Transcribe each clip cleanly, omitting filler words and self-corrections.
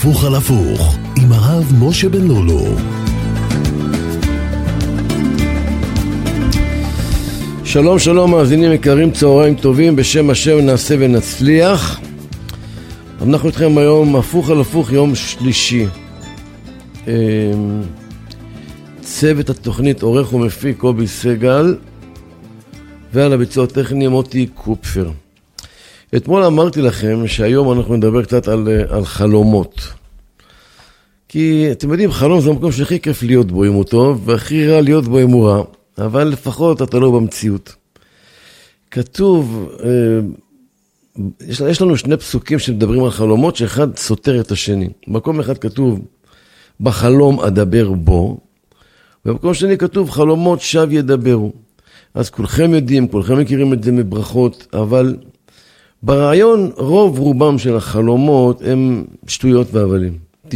הפוך על הפוך עם הרב משה בן לולו. שלום שלום מאזינים יקרים, צהריים טובים, בשם השם נעשה ונצליח. אנחנו איתכם היום הפוך על הפוך, יום שלישי. צוות התוכנית עורך ומפיק קובי סגל, ועל הביצוע הטכני מוטי קופפר. אתמול אמרתי לכם שהיום אנחנו נדבר קצת על חלומות. כי אתם יודעים, חלום זה המקום שהכי כיף להיות בו אם הוא טוב, והכי רע להיות בו אם הוא רע. אבל לפחות אתה לא במציאות. כתוב, יש לנו שני פסוקים שמדברים על חלומות, שאחד סותר את השני. במקום אחד כתוב, בחלום אדבר בו, ובמקום שני כתוב, חלומות שב ידברו. אז כולכם יודעים, כולכם מכירים את זה מברכות, אבל ברעיון רוב רובם של החלומות הם שטויות והבלים. 99.99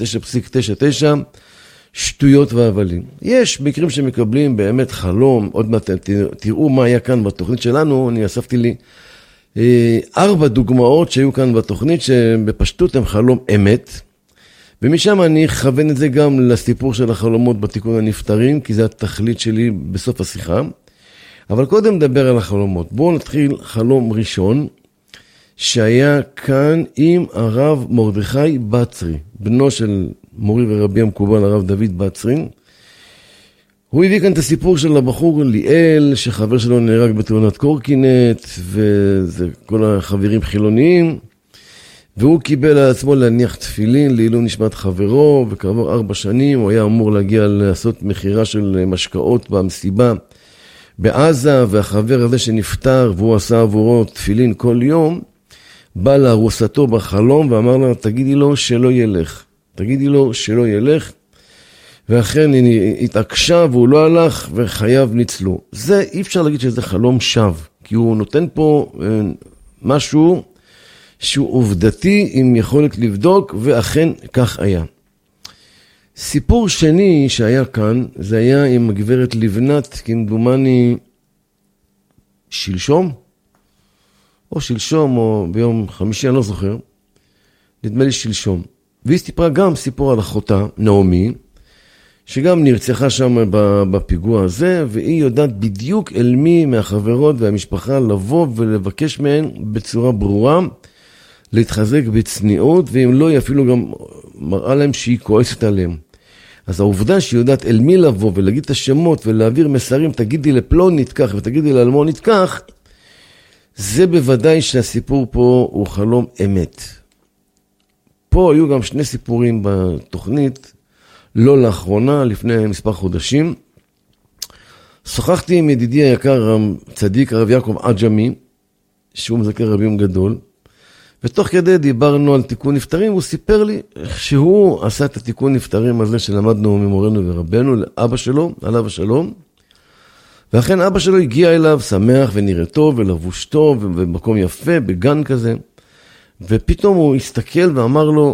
שטויות והבלים. יש מקרים שמקבלים באמת חלום, עוד מעט תראו מה היה כאן בתוכנית שלנו, אני אספתי לי 4 דוגמאות שהיו כאן בתוכנית, שבפשטות הם חלום אמת, ומשם אני אכוון את זה גם לסיפור של החלומות בתיקון הנפטרים, כי זה התכלית שלי בסוף השיחה. אבל קודם נדבר על החלומות. בואו נתחיל חלום ראשון, שהיה כאן עם הרב מרדכי בצרי, בנו של מורי ורבי המקובל הרב דוד בצרי. הוא הביא כאן את הסיפור של הבחור ליאל, שחבר שלו נהרג בתאונת קורקינט, וזה כל החברים חילוניים, והוא קיבל על עצמו להניח תפילין לעילוי נשמת חברו, וכעבור 4 שנים הוא היה אמור להגיע לעשות מחירה של משקאות במסיבה בעזה, והחבר הזה שנפטר והוא עשה עבורו תפילין כל יום, בא לארוסתו בחלום ואמר לה, תגידי לו שלא ילך. תגידי לו שלא ילך, ואכן היא התעקשה והוא לא הלך וחייו ניצלו. זה אי אפשר להגיד שזה חלום שווא, כי הוא נותן פה משהו שהוא עובדתי עם יכולת לבדוק, ואכן כך היה. סיפור שני שהיה כאן, זה היה עם הגברת לבנת, כמדומני שלשום, או ביום חמישי, אני לא זוכר, נדמה לי שלשום. והיא סיפרה גם סיפור על אחותה, נעמי, שגם נרצחה שם בפיגוע הזה, והיא יודעת בדיוק אל מי מהחברות והמשפחה לבוא ולבקש מהן בצורה ברורה, להתחזק בצניעות, ואם לא, היא אפילו גם מראה להם שהיא כועסת עליהם. אז העובדה שהיא יודעת אל מי לבוא ולהגיד את השמות ולהעביר מסרים, תגידי לפלונית כך ותגידי לאלמונית כך, זה בוודאי שהסיפור פה הוא חלום אמת. פה היו גם 2 סיפורים בתוכנית, לא לאחרונה, לפני מספר חודשים. שוחחתי עם ידידי היקר, צדיק הרב יעקב עג'מי, שהוא מזכר רבים גדול, ותוך כדי דיברנו על תיקון נפטרים, הוא סיפר לי שהוא עשה את התיקון נפטרים הזה שלמדנו ממורנו ורבנו לאבא שלו, עליו השלום, ואכן אבא שלו הגיע אליו שמח ונראה טוב ולבוש טוב ובמקום יפה, בגן כזה, ופתאום הוא הסתכל ואמר לו,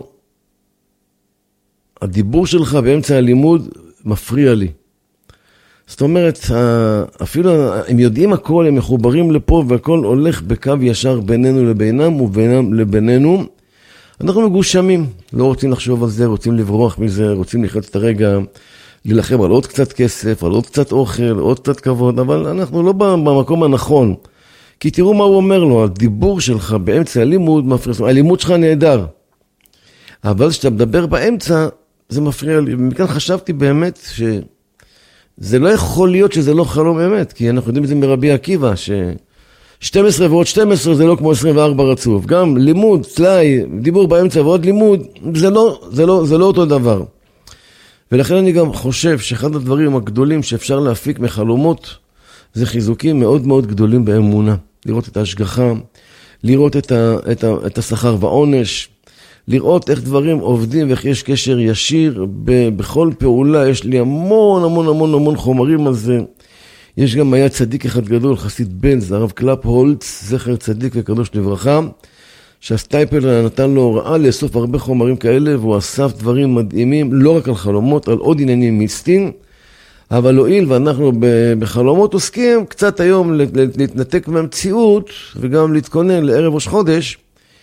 הדיבור שלך באמצע הלימוד מפריע לי. זאת אומרת, אפילו הם יודעים הכל, הם מחוברים לפה והכל הולך בקו ישר בינינו לבינם ובינם לבינינו. אנחנו מגושמים, לא רוצים לחשוב על זה, רוצים לברוח מזה, רוצים לחיות את הרגע, להילחם על עוד קצת כסף, על עוד קצת אוכל, עוד קצת כבוד, אבל אנחנו לא במקום הנכון. כי תראו מה הוא אומר לו, הדיבור שלך באמצע הלימוד מפריע, הלימוד שלך נהדר. אבל כשאתה מדבר באמצע, זה מפריע לי. ומכאן חשבתי באמת שזה לא יכול להיות שזה לא חלום אמת, כי אנחנו יודעים את זה מרבי עקיבא, ש12 ועוד 12 זה לא כמו 24 רצוף. גם לימוד, צלאי, דיבור באמצע ועוד לימוד, זה לא אותו דבר. ולכן אני גם חושב שאחד הדברים הגדולים שאפשר להפיק מחלומות, זה חיזוקים מאוד מאוד גדולים באמונה. לראות את ההשגחה, לראות את השכר והעונש, לראות איך דברים עובדים ואיך יש קשר ישיר. בכל פעולה יש לי המון חומרים על זה. יש גם היה צדיק אחד גדול, חסיד בנז, הרב קלפהולץ, זכר צדיק וקדוש לברכה, שהסטייפל נתן לו הוראה לאסוף הרבה חומרים כאלה, והוא אסף דברים מדהימים, לא רק על חלומות, על עוד עניינים מיסטיים, אבל הועיל ואנחנו בחלומות עוסקים, קצת היום להתנתק מהמציאות, וגם להתכונן לערב ראש חודש,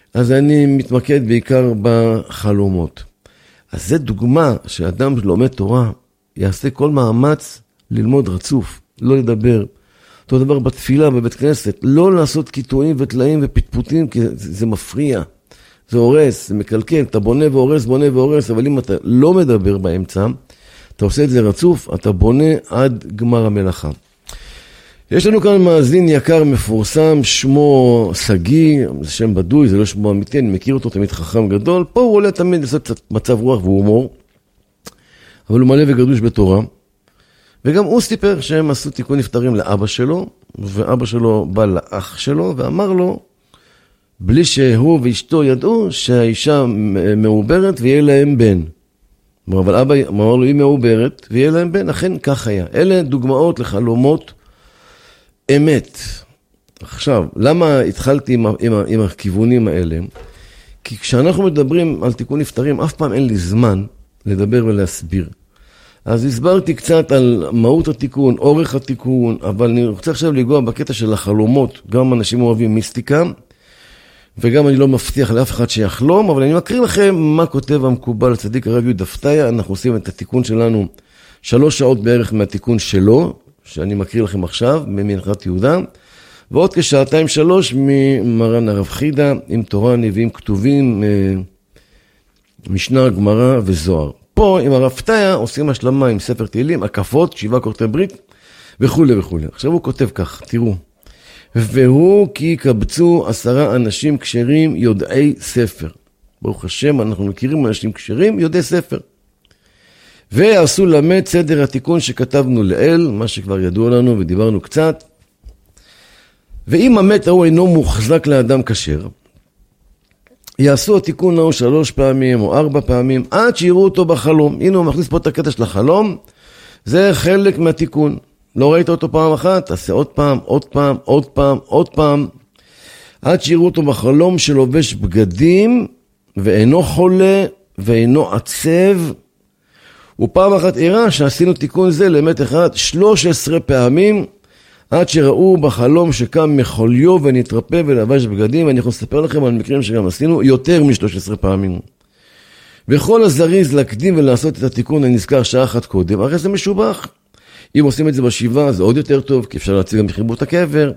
אז אני מתמקד בעיקר בחלומות. אז זה דוגמה שאדם לומד תורה, יעשה כל מאמץ ללמוד רצוף, לא לדבר. אותו דבר בתפילה בבית כנסת, לא לעשות קיטועים וטלאים ופטפוטים, כי זה מפריע, זה הורס, זה מקלקל, אתה בונה והורס, בונה והורס, אבל אם אתה לא מדבר באמצע, אתה עושה את זה רצוף, אתה בונה עד גמר המלאכה. יש לנו כאן מאזין יקר מפורסם, שמו סגי, זה שם בדוי, זה לא שמו אמיתי, אני מכיר אותו, תמיד חכם גדול, פה הוא עולה תמיד לעשות קצת מצב רוח והומור, אבל הוא מלא וגדוש בתורה, וגם הוא סיפר שהם עשו תיקון נפטרים לאבא שלו, ואבא שלו בא לאח שלו ואמר לו, בלי שהוא ואשתו ידעו שהאישה מעוברת ויהיה להם בן. אבל אבא אמר לו, היא מעוברת ויהיה להם בן, אכן כך היה. אלה דוגמאות לחלומות אמת. עכשיו, למה התחלתי עם הכיוונים האלה? כי כשאנחנו מדברים על תיקון נפטרים, אף פעם אין לי זמן לדבר ולהסביר. אז הסברתי קצת על מהות התיקון, אורך התיקון, אבל אני רוצה עכשיו לגוע בקטע של החלומות. גם אנשים אוהבים מיסטיקה, וגם אני לא מבטיח לאף אחד שיחלום, אבל אני מקריא לכם מה כותב המקובל צדיק הרב יהודה פתיה. אנחנו עושים את התיקון שלנו 3 שעות בערך מהתיקון שלו, שאני מקריא לכם עכשיו, ממנחת יהודה, ועוד כ2-3 ממרן הרב חידה, עם תורה, נביאים, כתובים, משנה, גמרא וזוהר. פה עם הרב פתיה עושים השלמה עם ספר תהילים, הקפות, 7 כורתי ברית וכו' וכו'. עכשיו הוא כותב כך, תראו. והוא כי קבצו 10 אנשים כשרים יודעי ספר. ברוך השם, אנחנו מכירים אנשים כשרים יודעי ספר. ועשו למד סדר התיקון שכתבנו לאל, מה שכבר ידוע לנו ודיברנו קצת. ואם המת הוא אינו מוחזק לאדם כשר, יעשו התיקון ההוא 3 פעמים או 4 פעמים, עד שיראו אותו בחלום. הנה הוא מכניס פה את הקטע של החלום, זה חלק מהתיקון. לא ראית אותו פעם אחת, תעשה עוד פעם, עוד פעם, עוד פעם, עוד פעם, עד שיראו אותו בחלום שלובש בגדים, ואינו חולה, ואינו עצב. ופעם אחת הראה שעשינו תיקון זה לאמת אחד 13 פעמים, עד שראו בחלום שקם מחוליו ונתרפא ולבש בגדים. ואני יכול לספר לכם על מקרים שגם עשינו יותר מ-13 פעמים. וכל הזריז להקדים ולעשות את התיקון הנזכר שעה אחת קודם, הרי זה משובח. אם עושים את זה בשבעה זה עוד יותר טוב, כי אפשר להציג גם בחיבות הקבר.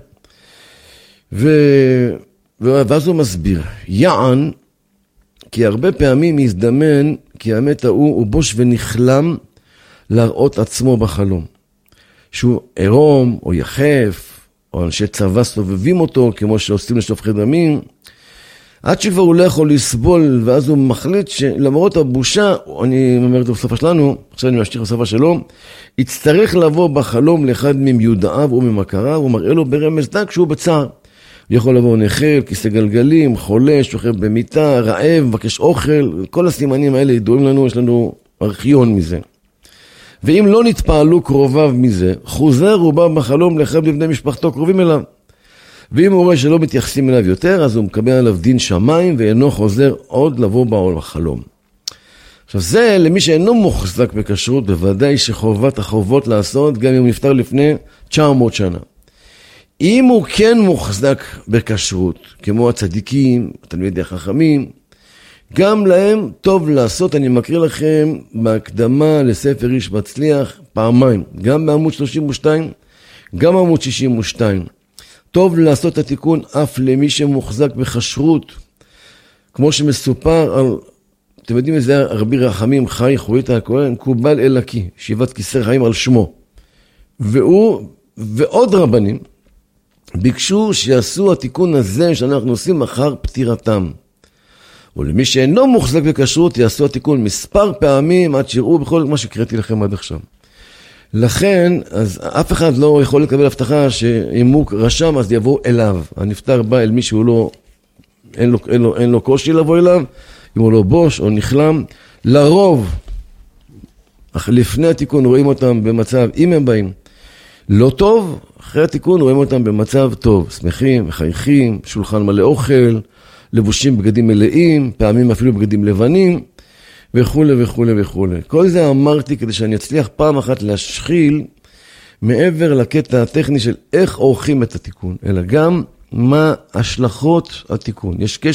ואז הוא מסביר, יען, כי הרבה פעמים יזדמן, כי האמת הוא בוש ונכלם להראות עצמו בחלום. שהוא עירום או יחף, או אנשי צבא סובבים אותו, כמו שעושים לשופכי דמים, עד שכבר הוא לא יכול לסבול, ואז הוא מחליט שלמרות הבושה, אני אומר את הסופה שלנו, עכשיו אני משתיך בסופה שלו, יצטרך לבוא בחלום לאחד ממיודעיו וממכריו, הוא מראה לו ברמז דק שהוא בצער. הוא יכול לבוא נחל, כיסא גלגלים, חולה, שוכב במיטה, רעב, מבקש אוכל, כל הסימנים האלה ידועים לנו, יש לנו ארכיון מזה. ואם לא נתפעלו קרוביו מזה, חוזר הוא בא בחלום לאחד מבני משפחתו קרובים אליו. ואם הוא רואה שלא מתייחסים אליו יותר, אז הוא מקבל עליו דין שמיים, ואינו חוזר עוד לבוא בחלום. עכשיו זה למי שאינו מוחזק בכשרות, בוודאי שחובת החובות לעשות, גם אם הוא נפטר לפני 900 שנה. אם הוא כן מוחזק בכשרות, כמו הצדיקים, התלמידי החכמים, גם להם טוב לעשות. אני מקריא לכם בהקדמה לספר איש מצליח פעמיים, גם בעמוד 32, גם בעמוד 62. טוב לעשות את התיקון אף למי שמוחזק בכשרות, כמו שמסופר על, אתם יודעים איזה רבי רחמים חי חויטה הכהן, קובל אלקי, שיבת כיסר חיים על שמו. והוא ועוד רבנים ביקשו שיעשו התיקון הזה שאנחנו עושים אחר פטירתם. ולמי שאינו מוחזק בכשרות יעשו התיקון מספר פעמים עד שיראו בכל מה שקראתי לכם עד עכשיו. לכן, אז אף אחד לא יכול לקבל הבטחה שאם הוא רשם אז יבוא אליו. הנפטר בא אל מי שהוא לא, אין לו קושי לבוא אליו, אם הוא לא בוש או נכלם. לרוב, אך לפני התיקון רואים אותם במצב, אם הם באים לא טוב, אחרי התיקון רואים אותם במצב טוב, שמחים, מחייכים, שולחן מלא אוכל, לבושים בגדים מלאים, פעמים אפילו בגדים לבנים, וכו' וכו' וכו'. כל זה אמרתי כדי שאני אצליח פעם אחת להשחיל מעבר לקטע הטכני של איך עורכים את התיקון, אלא גם מה השלכות התיקון. יש קשר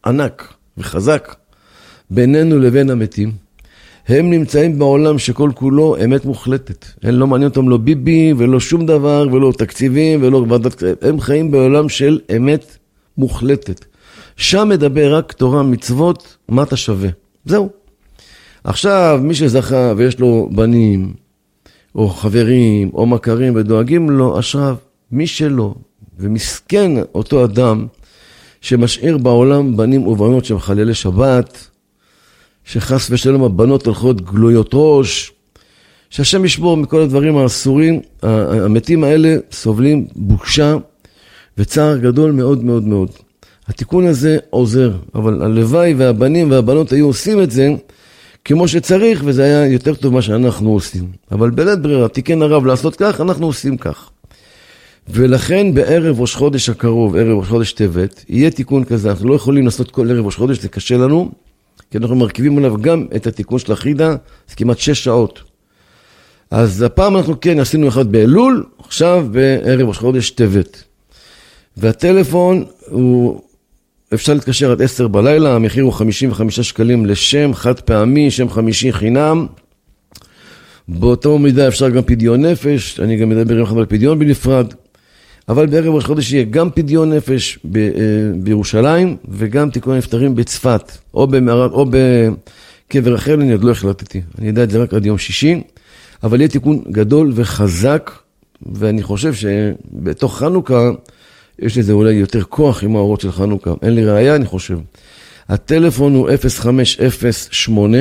ענק וחזק בינינו לבין המתים. הם נמצאים בעולם שכל כולו אמת מוחלטת. הם לא מעניין אותם לא ביבי ולא שום דבר ולא תקציבים ולא ועדת... הם חיים בעולם של אמת מוחלטת. שם מדבר רק תורה מצוות, מה אתה שווה. זהו. עכשיו, מי שזכה ויש לו בנים, או חברים, או מכרים ודואגים לו, אשריו. מי שלא, ומסכן אותו אדם שמשאיר בעולם בנים ובנות שמחללי שבת, שחס ושלום הבנות הולכות גלויות ראש, שהשם ישבור מכל הדברים האסורים. המתים האלה סובלים בושה וצער גדול מאוד מאוד מאוד. התיקון הזה עוזר, אבל הלוואי והבנים והבנות היו עושים את זה כמו שצריך, וזה היה יותר טוב מה שאנחנו עושים. אבל בלית ברירה, תיקן הרב לעשות כך, אנחנו עושים כך. ולכן בערב ראש חודש הקרוב, ערב ראש חודש טבת, יהיה תיקון כזה. אנחנו לא יכולים לעשות כל ערב ראש חודש, זה קשה לנו, כי אנחנו מרכיבים עליו גם את התיקון של החידה, זה כמעט 6 שעות. אז הפעם אנחנו כן עשינו אחד באלול, עכשיו בערב ראש חודש טבת. והטלפון הוא, אפשר להתקשר עד 10 בלילה, המחיר הוא 55 שקלים לשם, חד פעמי, שם 50 חינם. באותו מידה אפשר גם פדיון נפש, אני גם מדבר עם חבר פדיון בנפרד. אבל בערב ראש חודש יהיה גם פדיון נפש בירושלים, וגם תיקון נפטרים בצפת, או בקבר אחר, אני עוד לא החלטתי. אני יודע את זה רק עד יום שישי, אבל יהיה תיקון גדול וחזק, ואני חושב שבתוך חנוכה, יש לזה אולי יותר כוח עם האורות של חנוכה. אין לי ראייה, אני חושב. הטלפון הוא 0508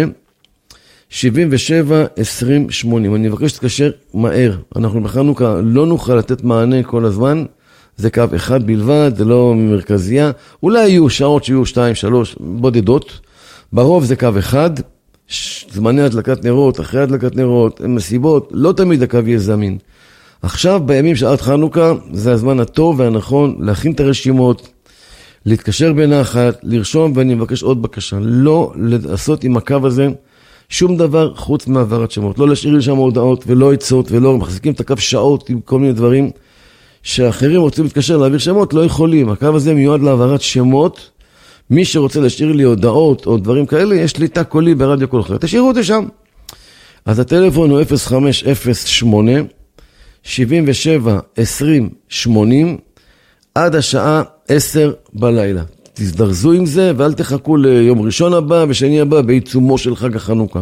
77 20 80. אני מבקש שתקשר מהר. אנחנו בחנוכה לא נוכל לתת מענה כל הזמן. זה קו אחד בלבד, זה לא מרכזייה. אולי יהיו שעות שיהיו 2-3 בודדות. ברוב זה קו אחד. זמני הדלקת נרות, אחרי הדלקת נרות, מסיבות, לא תמיד הקו יהיה זמין. עכשיו בימים שעד חנוכה זה הזמן הטוב והנכון להכין את הרשימות, להתקשר בנחת, לרשום, ואני מבקש עוד בקשה, לא לעשות עם הקו הזה שום דבר חוץ מעברת שמות, לא להשאיר לי שם הודעות ולא עצות ולא מחזיקים את הקו שעות עם כל מיני דברים שאחרים רוצים להתקשר להעביר שמות, לא יכולים. הקו הזה מיועד להעברת שמות. מי שרוצה להשאיר לי הודעות או דברים כאלה, יש לי תא קולי ברדיו כל אחר, תשאירו אותי שם. אז הטלפון הוא 0508 77 20 80 עד השעה 10 בלילה. תזדרזו עם זה ואל תחכו ליום ראשון הבא ושני הבא בעיצומו של חג החנוכה.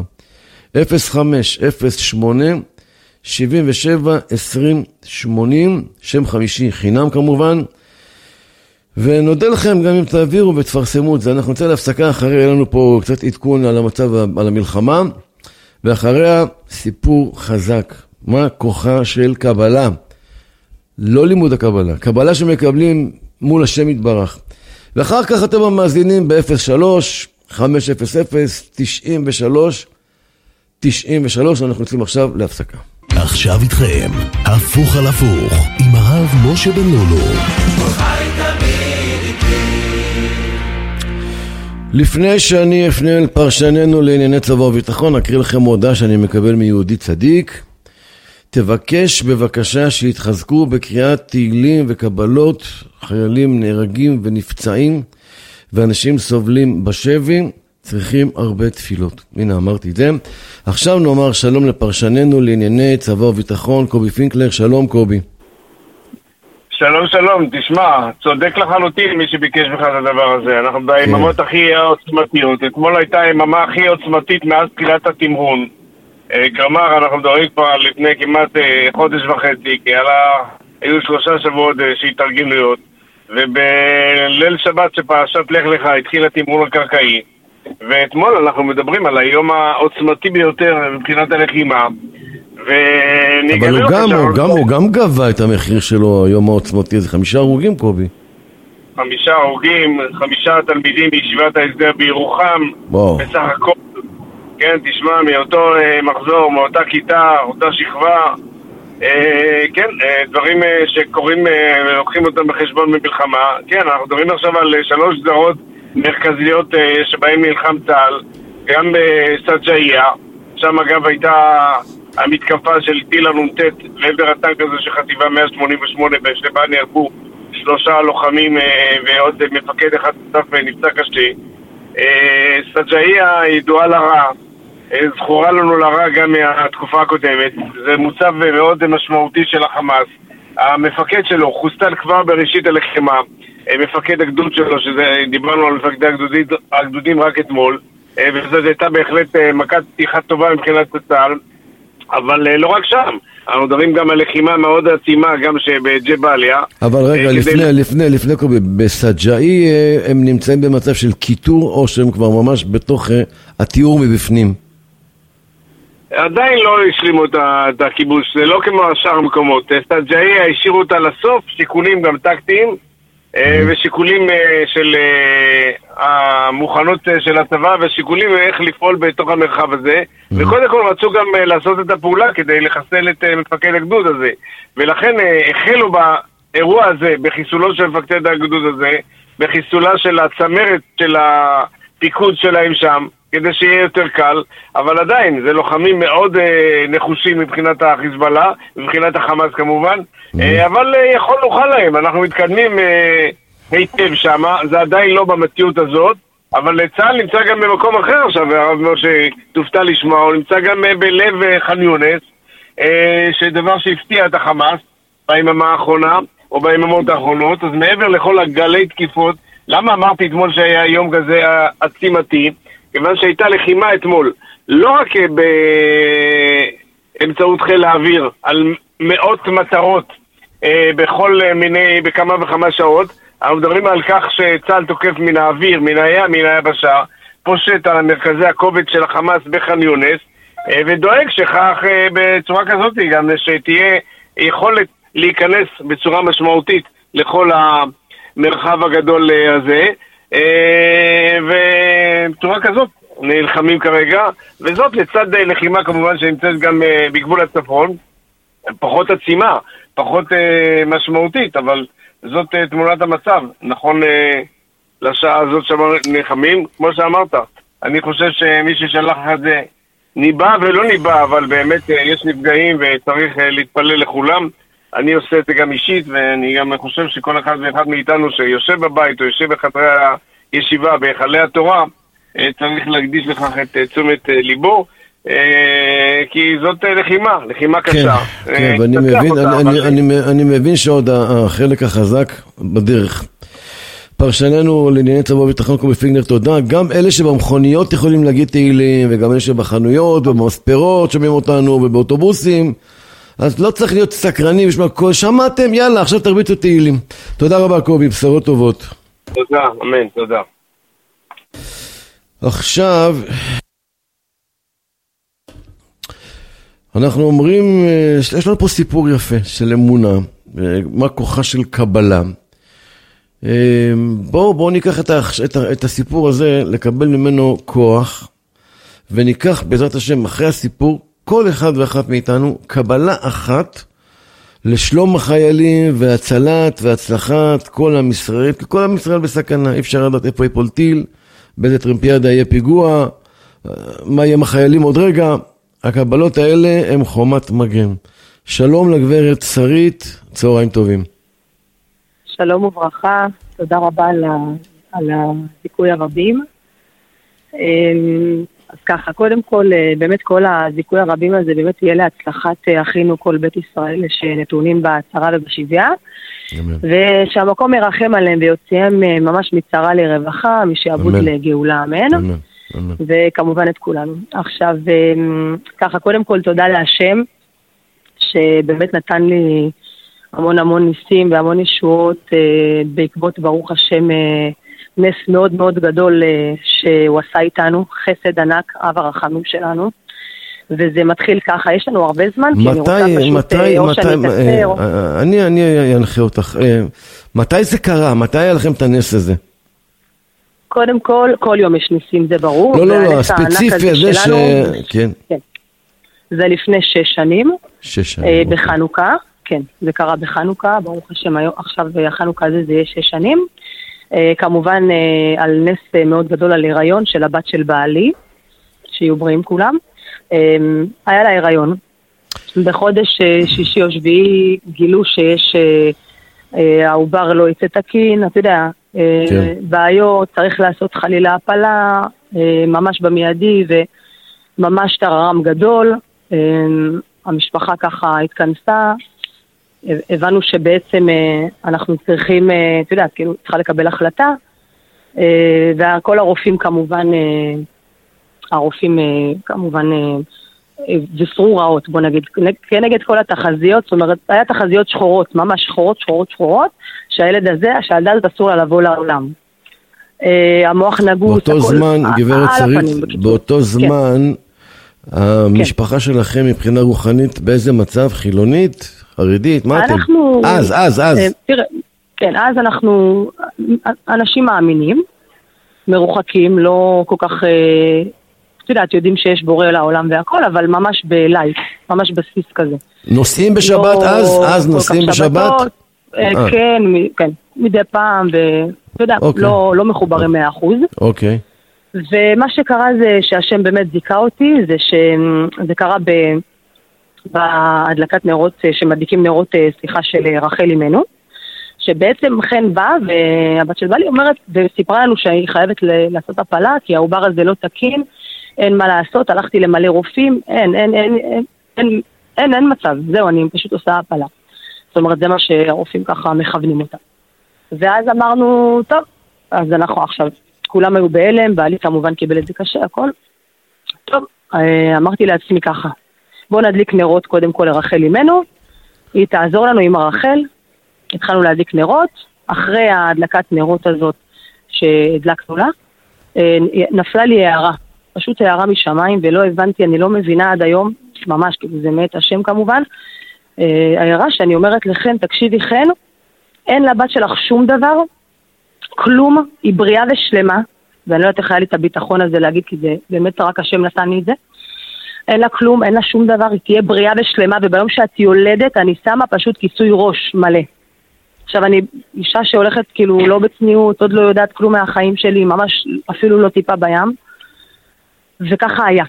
0508 77 20 80, שם 50 חינם כמובן. ונודה לכם גם אם תעבירו ותפרסמו את זה. אנחנו נצא להפסקה, אחרי יהיה לנו פה קצת עדכון על המצב, על המלחמה, ואחריה סיפור חזק. מה כוחה של קבלה? לא לימוד הקבלה, קבלה שמקבלים מול השם יתברך. ואחר כך אתם המאזינים ב-03-500-93-93, אנחנו יוצאים עכשיו להפסקה. עכשיו איתכם, הפוך על הפוך, עם הרב משה בן לולו. לפני שאני אפנה אל פרשננו לענייני צבא וביטחון, אקריא לכם הודעה שאני מקבל מיהודי צדיק. תבקש בבקשה שיתחזקו בקריאת תהילים וקבלות, חיילים נהרגים ונפצעים, ואנשים סובלים בשבי, צריכים הרבה תפילות. הנה אמרתי את זה. עכשיו נאמר שלום לפרשננו לענייני צבא וביטחון, קובי פינקלר. שלום קובי. שלום שלום, תשמע, צודק לחלוטין מי שביקש בך את הדבר הזה. אנחנו ביממות הכי עוצמתיות. אתמול הייתה היממה הכי עוצמתית מאז תחילת התמרון. כלומר, אנחנו מדברים כבר לפני כמעט חודש וחצי, כי היו 3 שבועות שהתארגנויות, ובליל שבת שפרשת לך לך התחיל התמרון הקרקעי, ואתמול אנחנו מדברים על היום העוצמתי ביותר מבחינת הלחימה. אבל הוא גם גבה את המחיר שלו היום העוצמתי, זה 5 הרוגים קובי. 5 הרוגים, 5 תלמידים בישיבת ההסדר בירוחם, בסך הכל. כן, תשמע, מאותו מחזור, מאותה כיתה, אותה שכבה, כן, דברים שקוראים ולוקחים אותם בחשבון במלחמה. כן, אנחנו מדברים עכשיו על 3 גזרות מרכזיות שבהן נלחם צה"ל, גם בסג'איה, שם אגב הייתה המתקפה של טיל הנ"ט לעבר הטנק הזה של חטיבה 188 בשבה נהרגו 3 לוחמים ועוד מפקד אחד נוסף נפצע קשה. סג'אעיה ידועה לרע, זכורה לנו לרע גם מהתקופה הקודמת. זה מוצב מאוד משמעותי של החמאס. המפקד שלו חוסטל כבר בראשית הלחימה, מפקד הגדוד שלו, דיברנו על מפקדי הגדודים רק אתמול, וזו הייתה בהחלט מכת פתיחה טובה מבחינת צה"ל, אבל לא רק שם, אנחנו מדברים גם על לחימה מאוד עצימה גם שבג'באליה. אבל רגע, לפני קובי, בסג'אעי הם נמצאים במצב של כיתור, או שהם כבר ממש בתוך התיאור מבפנים? עדיין לא השלימו את הכיבוש, זה לא כמו השאר המקומות. סג'אעיה השאירו אותה לסוף, שיקולים גם טקטיים, ושיקולים של המוכנות של הצבא, ושיקולים איך לפעול בתוך המרחב הזה, וקודם כל רצו גם לעשות את הפעולה כדי לחסל את מפקד הגדוד הזה, ולכן החלו באירוע הזה, בחיסולו של מפקד הגדוד הזה, בחיסולה של הצמרת של הפיקוד שלהם שם, כדי שיהיה יותר קל, אבל עדיין זה לוחמים מאוד נחושים מבחינת החיזבאללה, מבחינת החמאס כמובן, אבל יכול נוכל להם, אנחנו מתקדמים היטב שם, זה עדיין לא במציאות הזאת, אבל צה"ל נמצא גם במקום אחר עכשיו, הרב משה תופתע לשמוע, הוא נמצא גם בלב ח'אן יונס, שדבר שהפתיע את החמאס ביממה האחרונה, או ביממות האחרונות, אז מעבר לכל הגלי תקיפות, למה אמרתי אתמול שהיה יום כזה עצימתי? כיוון שהייתה לחימה אתמול, לא רק באמצעות חיל האוויר, על מאות מטרות בכמה וכמה שעות, אנחנו מדברים על כך שצה"ל תוקף מן האוויר, מן הים, מן היבשה, פושט על מרכזי הכובד של החמאס בח'אן יונס, ודואג שכך בצורה כזאת גם שתהיה יכולת להיכנס בצורה משמעותית לכל המרחב הגדול הזה, ובצורה כזאת נלחמים כרגע, וזאת לצד לחימה כמובן שנמצאת גם בגבול הצפון, פחות עצימה, פחות משמעותית, אבל זאת תמונת המצב. נכון לשעה הזאת שנלחמים, כמו שאמרת, אני חושב שמי ששלח את זה ניבא ולא ניבא, אבל באמת יש נפגעים וצריך להתפלל לכולם. אני עושה את זה גם אישית, ואני גם חושב שכל אחד ואחד מאיתנו שיושב בבית או יושב בחדרי הישיבה, בהיכלי התורה, צריך להקדיש לכך את תשומת ליבו, כי זאת לחימה קשה. כן, ואני מבין שעוד החלק החזק בדרך. פרשננו לענייני צבא וביטחון קובי פיגנר, תודה. גם אלה שבמכוניות יכולים להגיד תהילים, וגם אלה שבחנויות ובמספרות שומעים אותנו ובאוטובוסים, אז לא צריך להיות סקרנים, לשמוע כל שמעתם, יאללה, עכשיו תרביצו תהילים. תודה רבה קובי, בשורות טובות. תודה, אמן, תודה. עכשיו אנחנו אומרים, יש לנו פה סיפור יפה של אמונה, מה כוחה של קבלה. בואו ניקח את הסיפור הזה, לקבל ממנו כוח, וניקח בעזרת השם אחרי הסיפור, כל אחד ואחת מאיתנו, קבלה אחת לשלום החיילים והצלת והצלחת כל עם ישראל, כי כל עם ישראל בסכנה, אי אפשר לדעת איפה יפול טיל, באיזה טרמפיאדה יהיה פיגוע, מה יהיה עם החיילים עוד רגע. הקבלות האלה הם חומת מגן. שלום לגברת שרית, צהריים טובים. שלום וברכה, תודה רבה על הזיכוי הרבים. אז ככה, קודם כל, באמת כל הזיכוי הרבים הזה באמת יהיה להצלחת אחינו כל בית ישראל שנתונים בצרה ובשביה, ושהמקום ירחם עליהם ויוציאם ממש מצרה לרווחה, משעבוד לגאולה, אמן. וכמובן את כולנו. עכשיו, ככה, קודם כל תודה להשם, שבאמת נתן לי המון ניסים והמון ישועות, בעקבות ברוך השם נס מאוד מאוד גדול שהוא עשה איתנו, חסד ענק, אב הרחמים שלנו, וזה מתחיל ככה, יש לנו הרבה זמן, כי אני רוצה פשוט, או שאני אקצר. אני אנחה אותך, מתי זה קרה? מתי היה לכם את הנס הזה? קודם כל יום יש ניסים, זה ברור. לא, הספציפי הזה כן. זה לפני 6 שנים. 6 שנים. בחנוכה, כן, זה קרה בחנוכה, ברוך השם, עכשיו החנוכה הזה זה יהיה 6 שנים. כמובן על נס מאוד גדול על הריון של הבת של בעלי, שיהיו בריאים כולם. היה לה הריון. בחודש 6 או 7 גילו שיש העובר לא יצא תקין, אתה יודע, בעיות, צריך לעשות חלילה הפלה, ממש במיידי, וממש טררם גדול. המשפחה ככה התכנסה, הבנו שבעצם אנחנו צריכים, אתה יודע, כאילו צריכה לקבל החלטה, וכל הרופאים כמובן, וסרו רעות, בוא נגיד, כנגד כל התחזיות, זאת אומרת, היה תחזיות שחורות, ממש שחורות, שהילדה הזאת אסור לה לבוא לעולם. המוח נגוס, באותו זמן, גברת שרית, באותו זמן, המשפחה שלכם מבחינה רוחנית באיזה מצב? חילונית? חרדית? מה אתם? אז. תראה, כן, אז אנחנו אנשים מאמינים, מרוחקים, לא כל כך, אתה יודעת, יודעים שיש בורא לעולם והכל, אבל ממש בלייט, ממש בסיס כזה. נוסעים בשבת אז נוסעים בשבת? כן, מדי פעם, ואתה יודע, לא מחוברים 100%. אוקיי. ומה שקרה זה שהשם באמת זיקה אותי, זה שזה קרה בהדלקת נרות, שמדליקים נרות, של רחל אימנו, שבעצם חן בא, והבת של בעלי אומרת, וסיפרה לנו שהיא חייבת לעשות הפלה, כי העובר הזה לא תקין, אין מה לעשות, הלכתי למלא רופאים, אין מצב, זהו, אני פשוט עושה הפלה. זאת אומרת, זה מה שהרופאים ככה מכוונים אותה. ואז אמרנו, טוב, אז אנחנו עכשיו, כולם היו בהלם, בעלי כמובן קיבל את זה קשה, הכל. טוב, אמרתי לעצמי ככה, בואו נדליק נרות קודם כל לרחל אימנו, היא תעזור לנו עם הרחל, התחלנו להדליק נרות, אחרי ההדלקת נרות הזאת שהדלקנו לה, נפלה לי הערה, פשוט הערה משמיים, ולא הבנתי, אני לא מבינה עד היום, ממש, כאילו זה מת השם כמובן, הערה שאני אומרת לכן, תקשיבי חן, אין לבת שלך שום דבר, כלום, היא בריאה ושלמה, ואני לא יודעת איך היה לי את הביטחון הזה להגיד, כי זה באמת רק השם נתן לי את זה, אין לה כלום, אין לה שום דבר, היא תהיה בריאה ושלמה, וביום שאת יולדת, אני שמה פשוט כיסוי ראש מלא. עכשיו, אני אישה שהולכת כאילו לא בצניעות, עוד לא יודעת כלום מהחיים שלי, ממש אפילו לא טיפה בים, וככה היה.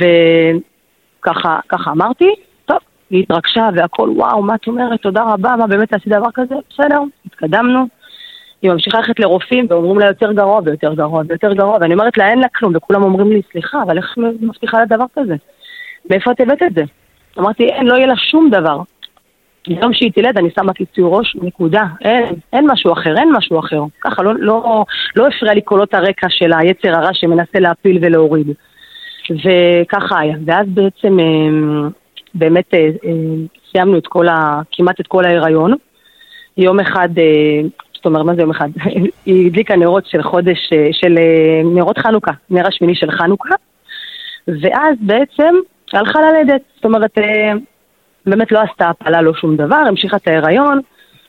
וככה אמרתי, טוב, היא התרגשה והכל, וואו, מה את אומרת, תודה רבה, מה באמת עשי דבר כזה? בסדר, התקדמנו. היא ממשיכה ללכת לרופאים, ואומרים לה יותר גרוע ויותר גרוע ויותר גרוע, ואני אומרת לה, אין לה כלום, וכולם אומרים לי, סליחה, אבל איך מבטיחה לדבר כזה? מאיפה את הבאת את זה? אמרתי, אין, לא יהיה לה שום דבר. יום שהיא תלד, אני שמה כיסוי ראש, נקודה. אין משהו אחר. ככה, לא הפריע לי קולות הרקע של היצר הרע שמנסה להפיל ולהוריד. וככה היה. ואז בעצם, באמת, סיימנו כמעט את כל ההיריון. יום אחד, זאת אומרת, מה זה יום אחד? היא הדליקה נרות של חודש, של נרות חנוכה, נר השמיני של חנוכה. ואז בעצם הלכה ללדת. זאת אומרת, באמת לא עשתה הפלה, לא שום דבר, המשיכה את ההיריון,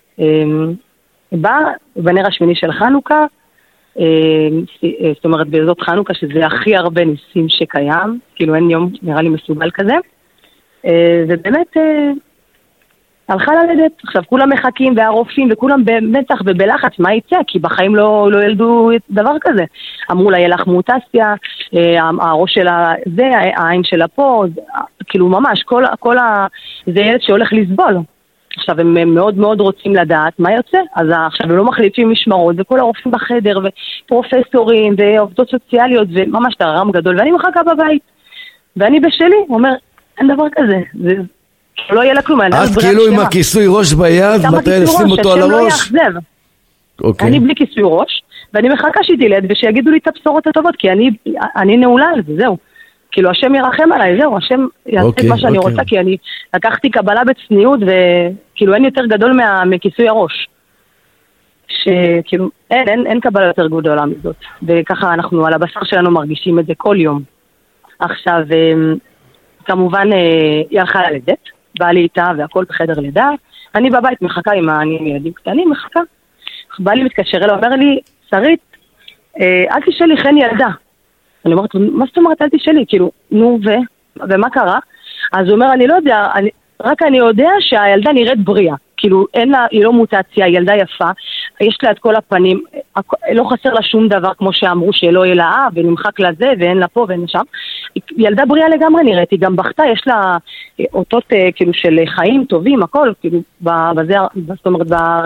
באה בנר השמיני של חנוכה, זאת אומרת באזור חנוכה, שזה הכי הרבה ניסים שקיים, כאילו אין יום נראה לי מסוגל כזה, ובאמת הלכה ללדת. עכשיו כולם מחכים והרופאים וכולם במתח ובלחץ, מה יצא? כי בחיים לא ילדו דבר כזה. אמרו לה, יהיה לך מוטציה, הראש שלה זה, העין שלה פה, כאילו ממש, זה ילד שהולך לסבול. עכשיו הם מאוד מאוד רוצים לדעת מה יוצא, אז עכשיו הם לא מחליפים משמרות, וכל הרופאים בחדר, ופרופסורים, ועובדות סוציאליות, וממש תררם גדול, ואני מחכה בבית. ואני בשלי, הוא אומר, אין דבר כזה, לא יהיה לה כלום. את כאילו עם הכיסוי ראש ביד, מתי לשים אותו על הראש? אני בלי כיסוי ראש, ואני מחכה שהיא תלד, ושיגידו לי את הבשורות הטובות, כי אני נעולה על זה, זהו. כאילו, השם ירחם עליי, זהו, השם יעשה את מה שאני רוצה, כי אני לקחתי קבלה בצניעות, וכאילו אין יותר גדול מכיסוי הראש. שכאילו, אין קבלה יותר גדולה מזאת. וככה אנחנו על הבשר שלנו מרגישים את זה כל יום. עכשיו, כמובן, היא הלכה ללדת, באה לי איתה והכל בחדר לידה, אני בבית מחכה אני עם ילדים קטנים, מחכה. בא לי מתקשר אליו, אומר לי, שרית, אל תשאלי חן ילדה. אני אומרת, מה זאת אומרת, אל תשאלי? כאילו, נו, ומה קרה? אז הוא אומר, אני לא יודע, רק אני יודע שהילדה נראית בריאה. כאילו אין לה, היא לא מוטציה, היא ילדה יפה, יש לה את כל הפנים, לא חסר לה שום דבר כמו שאמרו שלא יהיה לה ונמחק לה זה ואין לה פה ואין לה שם. ילדה בריאה לגמרי נראית, היא גם בכתה, יש לה אותות כאילו של חיים טובים, הכל, כאילו בזה, זאת אומרת,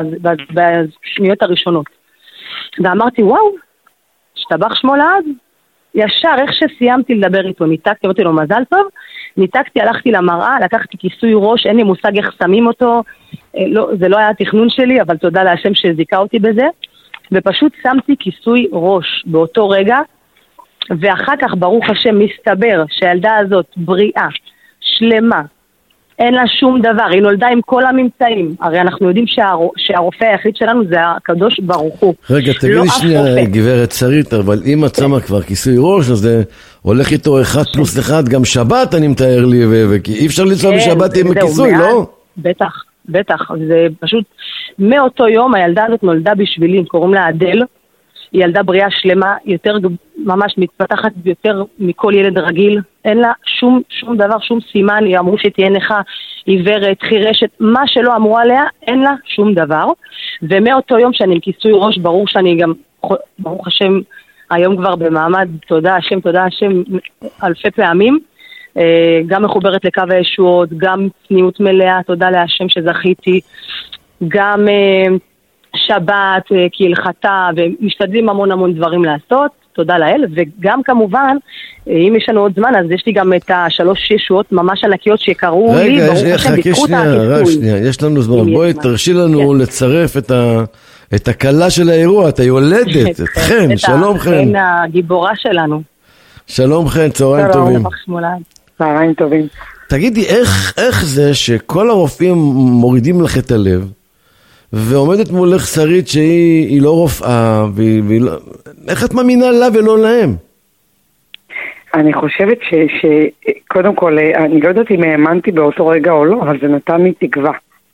בשניות הראשונות. ואמרתי, וואו, שטבח שמו לעד. ישר, איך שסיימתי לדבר איתו, ניתקתי, אמרתי לו מזל טוב, ניתקתי, הלכתי למראה, לקחתי כיסוי ראש, אין לי מושג איך שמים אותו, לא, זה לא היה התכנון שלי, אבל תודה להשם שזיקה אותי בזה, ופשוט שמתי כיסוי ראש באותו רגע, ואחר כך ברוך השם מסתבר שהילדה הזאת בריאה, שלמה, אין לה שום דבר, היא נולדה עם כל הממצאים, הרי אנחנו יודעים שהרופא היחיד שלנו זה הקדוש ברוך הוא. רגע, תגידי שנייה גברת שרית, אבל אם את שמה כבר כיסוי ראש, אז זה הולך איתו 1+1, גם שבת אני מתאר לי, כי אי אפשר לנסוע בשבת עם הכיסוי, לא? בטח, זה פשוט, מאותו יום הילדה הזאת נולדה בשבילי, קוראים לה אדל, היא ילדה בריאה שלמה, יותר ממש מתפתחת יותר מכל ילד רגיל, אין לה שום דבר, שום סימן, היא אמרו שתהיה נכה, עיוורת, חירשת, מה שלא אמרו עליה, אין לה שום דבר, ומאותו יום שאני עם כיסוי ראש, ברור שאני גם, ברוך השם, היום כבר במעמד, תודה השם, אלפי פעמים, גם מחוברת לקו הישועות, גם צניעות מלאה, תודה להשם שזכיתי, גם שבת כהלכתה, ומשתדלים המון דברים לעשות, תודה לאל, וגם כמובן, אם יש לנו עוד זמן, אז יש לי גם את 3 ישועות ממש ענקיות שקראו לי, ברוך השם, בזכות הכיסוי. יש לנו זמן, בואי תרשי לנו לצרף את הקלה של האירוע, את היולדת, את חן, שלום חן. חן הגיבורה שלנו. שלום חן, צהריים טובים. צהריים טובים. תגידי, איך זה שכל הרופאים מורידים לך את הלב, ועומדת מולך שרית שהיא לא רופאה, איך את מאמינה לה ולא להם? אני חושבת שקודם כל, אני לא יודעת אם האמנתי באותו רגע או לא, אבל זה נתן לי תקווה.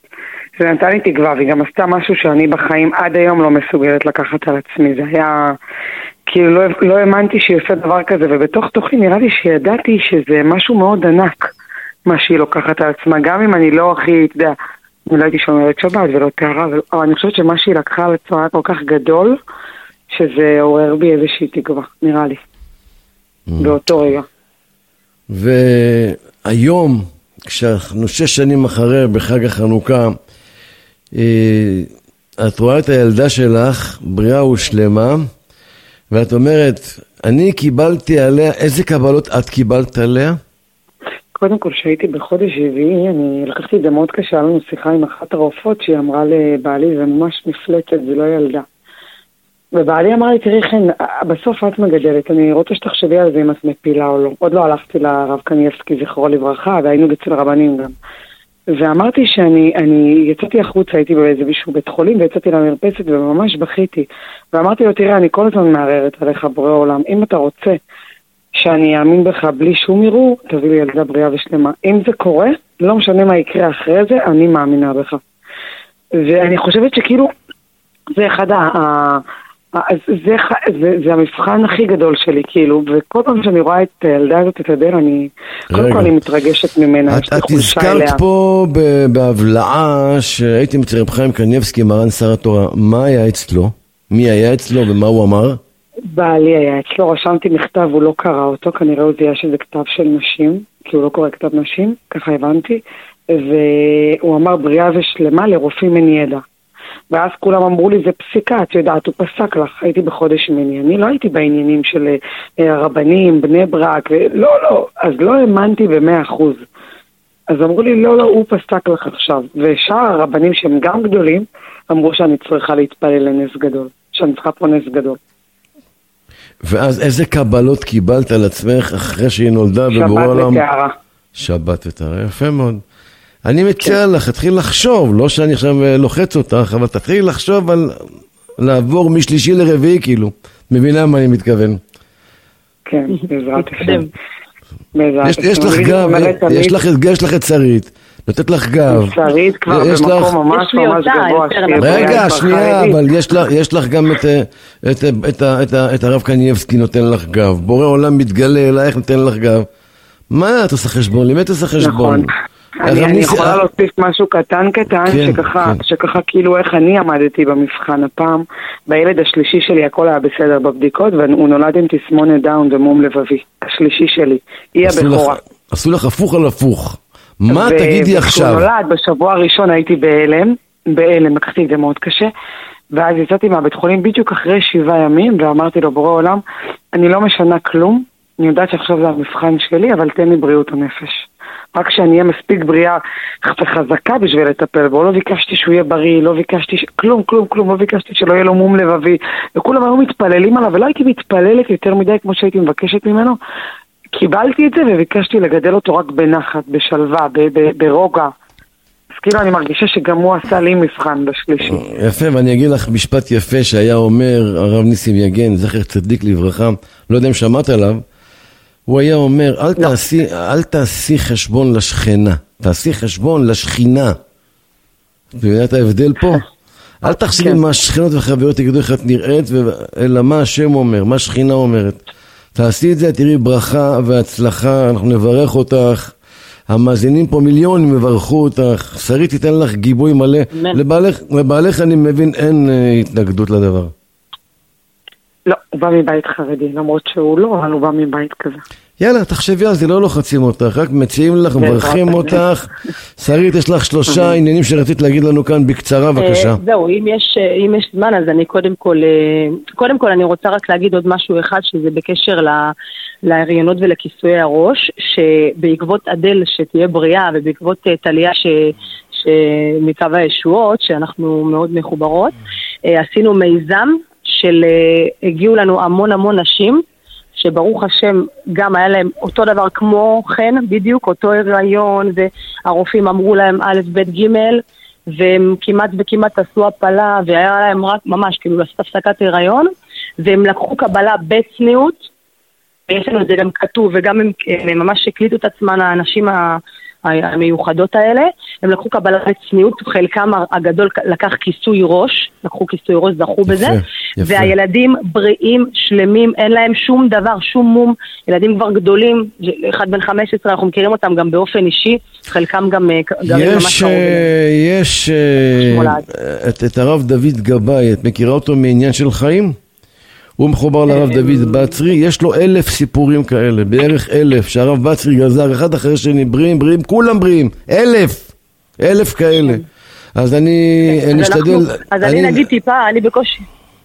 והיא גם עשתה משהו שאני בחיים עד היום לא מסוגלת לקחת על עצמי. זה היה, כאילו לא האמנתי שהיא עושה דבר כזה, ובתוך תוכי נראה לי שידעתי שזה משהו מאוד ענק, מה שהיא לוקחת על עצמה, גם אם אני לא הכי, אתה יודע, אני לא הייתי שומרת שבת ולא תארה, אבל אני חושבת שמה שהיא לקחה על עצמה היה כל כך גדול, שזה עורר בי איזושהי תקווה, נראה לי, באותו רגע. והיום, כשאנחנו 6 שנים אחרי בחג החנוכה, את רואה את הילדה שלך, בריאה ושלמה, ואת אומרת, אני קיבלתי עליה, איזה קבלות את קיבלת עליה? קודם כל, שהייתי בחודש 7, אני לקחתי את זה מאוד קשה, היה לנו שיחה עם אחת הרופאות שהיא אמרה לבעלי, זה ממש מפלצת, זה לא ילדה. ובעלי אמרה לי, תראי חן, בסוף את מגדלת, אני רוצה שתחשבי על זה אם את מפילה או לא. עוד לא הלכתי לרב קניאבסקי זכרו לברכה, והיינו אצל רבנים גם. ואמרתי שאני יצאתי החוצה, הייתי באיזשהו בית חולים, ויצאתי למרפסת וממש בכיתי. ואמרתי לו, תראה, אני כל הזמן מערערת עליך בורא עולם, אם אתה רוצה שאני אאמין בך בלי שום ערעור, תביא לי ילדה בריאה ושלמה. אם זה קורה, לא משנה מה יקרה אחרי זה, אני מאמינה בך. ואני חושבת שכאילו, זה אחד זה המבחן הכי גדול שלי, כאילו, וכל פעם שאני רואה את הילדה הזאת, את הדל, קודם כל אני מתרגשת ממנה. את הזכרת פה בהבלעה שהייתי מצל רב חיים קניאבסקי, מרן שר התורה, מה היה אצלו? מי היה אצלו ומה הוא אמר? בעלי היה אצלו, רשמתי מכתב, הוא לא קרא אותו, כנראה הוא זיהה שזה כתב של נשים, כי הוא לא קורא כתב נשים, ככה הבנתי, והוא אמר בריאה ושלמה לרופאים אין ידע. ואז כולם אמרו לי, זה פסיקה, את יודעת, הוא פסק לך, הייתי בחודש שמיני, אני לא הייתי בעניינים של הרבנים, בני ברק, לא, אז לא האמנתי ב100%. אז אמרו לי, לא, הוא פסק לך עכשיו. ושאר הרבנים שהם גם גדולים, אמרו שאני צריכה להתפלל לנס גדול, שאני צריכה פה נס גדול. ואז איזה קבלות קיבלת על עצמך אחרי שהיא נולדה בבורא עולם? שבת ותארה. שבת ותארה, יפה מאוד. אני מציע לך, תתחיל לחשוב, לא שאני עכשיו לוחץ אותך, אבל תתחיל לחשוב על לעבור משלישי לרביעי, כאילו. מבינה מה אני מתכוון? כן, בעזרת השם. יש לך גב, יש לך את שרית, נותנת לך גב. שרית כבר במקום ממש גבוה. רגע, שנייה, אבל יש לך גם את הרב קניאבסקי נותן לך גב. בורא עולם מתגלה אלייך נותן לך גב. מה את עושה חשבון? למי את עושה חשבון? אני יכולה להוסיף משהו קטן, שככה כאילו איך אני עמדתי במבחן הפעם. בילד השלישי שלי הכל היה בסדר בבדיקות, והוא נולד עם תסמונת דאון ומום לבבי. השלישי שלי, היא הבכורה. עשו לך הפוך על הפוך. מה תגידי עכשיו? וכשהוא נולד, בשבוע הראשון הייתי בהלם, לקחתי את זה מאוד קשה, ואז יצאתי מהבית חולים בדיוק אחרי 7 ימים, ואמרתי לו, בורא עולם, אני לא משנה כלום, אני יודעת שעכשיו זה המבחן שלי, אבל תן לי בריאות הנפש. רק שאני אהיה מספיק בריאה וחזקה בשביל לטפל בו, לא ביקשתי שהוא יהיה בריא, לא ביקשתי כלום, לא ביקשתי שלא יהיה לו מום לבבי, וכולם היו מתפללים עליו, ולא הייתי מתפללת יותר מדי כמו שהייתי מבקשת ממנו, קיבלתי את זה וביקשתי לגדל אותו רק בנחת, בשלווה, ברוגע. אז כאילו אני מרגישה שגם הוא עשה לי מבחן בשלישי. יפה, ואני אגיד לך משפט יפה שהיה אומר הרב ניסים יגן, זכר צדיק לברכה, לא יודע אם שמעת עליו, הוא היה אומר, אל תעשי חשבון לשכנה, תעשי חשבון לשכינה. אתה יודע את ההבדל פה? אל תחשבי מה השכנות וחברות יגידו איך את נראית, אלא מה השם אומר, מה השכינה אומרת. תעשי את זה, תראי ברכה והצלחה, אנחנו נברך אותך. המאזינים פה מיליונים מברכו אותך. שרית תיתן לך גיבוי מלא. לבעלך אני מבין אין התנגדות לדבר. לא, הוא בא מבית חרדי, למרות שהוא לא, אבל הוא בא מבית כזה. יאללה, תחשבי על זה, לא לוחצים אותך, רק מציעים לך, מברכים אותך. שרית, יש לך 3 עניינים שרצית להגיד לנו כאן בקצרה, בבקשה. זהו, אם יש זמן, אז אני קודם כל אני רוצה רק להגיד עוד משהו אחד, שזה בקשר להריונות ולכיסויי הראש, שבעקבות אדל שתהיה בריאה, ובעקבות תליה מקו הישועות, שאנחנו מאוד מחוברות, עשינו מיזם הגיעו לנו המון נשים, שברוך השם גם היה להם אותו דבר כמו כן, בדיוק אותו הריון, והרופאים אמרו להם א' ב' ג' והם כמעט עשו הפלה, והיה להם רק ממש כאילו לעשות הפסקת הריון, והם לקחו קבלה בצניעות, ויש לנו את זה גם כתוב, וגם הם ממש הקליטו את עצמן האנשים המיוחדות האלה, הם לקחו קבלה בצניעות, חלקם הגדול לקח כיסוי ראש, זכו בזה, והילדים בריאים, שלמים, אין להם שום דבר, שום מום, ילדים כבר גדולים, אחד בן 15, אנחנו מכירים אותם גם באופן אישי, חלקם גם גרים ממש קרוב. יש את הרב דוד גבאי, את מכירה אותו מעניין של חיים? הוא מחובר לרב דוד בצרי, יש לו 1000 סיפורים כאלה, בערך 1000, שהרב בצרי גזר, אחד אחרי שני, בריאים, כולם בריאים, 1000 כאלה. אז אני אשתדל... אז אני נגיד טיפה, אני בקושי.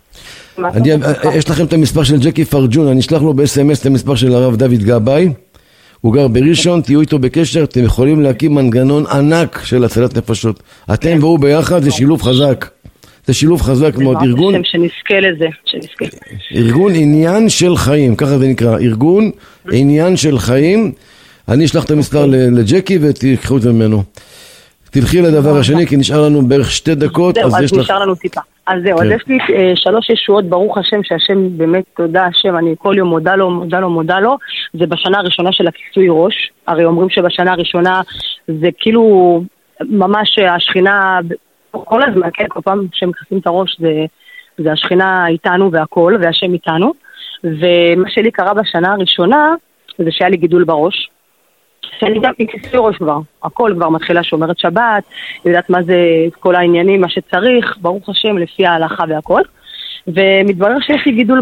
יש לכם את המספר של ג'קי פרג'ון, אני אשלח לו ב-SMS את המספר של הרב דוד גבאי, הוא גר בראשון, תהיו איתו בקשר, אתם יכולים להקים מנגנון ענק של הצלת נפשות. אתם והוא ביחד, זה שילוב חזק. זה שילוב חזק מאוד, ארגון... שנזכה לזה, ארגון עניין של חיים, ככה זה נקרא, ארגון עניין של חיים. אני אשלח את המספר לג'קי ותיקחו את זה ממנו. תלכי לדבר השני, כי נשאר לנו בערך 2 דקות. זהו, אז נשאר לנו טיפה. אז זהו, אז יש לי 3 ישועות, ברוך השם, שהשם באמת, תודה השם, אני כל יום מודה לו, זה בשנה הראשונה של הכיסוי ראש. הרי אומרים שבשנה הראשונה זה כאילו ממש השכינה... כל הזמן, כן, כל פעם שמכסים את הראש זה השכינה איתנו והכל, והשם איתנו, ומה שלי קרה בשנה הראשונה, זה שהיה לי גידול בראש, שאני גם מכיסוי ראש כבר, הכל כבר מתחילה שומרת שבת, יודעת מה זה כל העניינים, מה שצריך, ברוך השם, לפי ההלכה והכל, ומתברר שיש לי גידול